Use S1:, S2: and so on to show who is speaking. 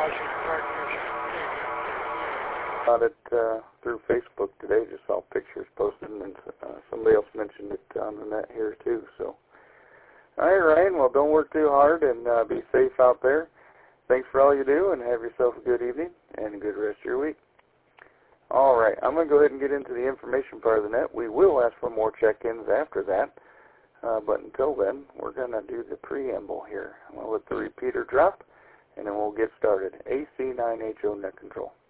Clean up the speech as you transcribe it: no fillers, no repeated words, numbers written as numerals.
S1: Got it through Facebook today. Just saw pictures posted, and somebody else mentioned it on the net here too. So, all right, Ryan. Well, don't work too hard, and be safe out there. Thanks for all you do, and have yourself a good evening and a good rest of your week. All right, I'm going to go ahead and get into the information part of the net. We will ask for more check-ins after that, but until then, we're going to do the preamble here. I'm going to let the repeater drop, and then we'll get started. AC9HO Net Control.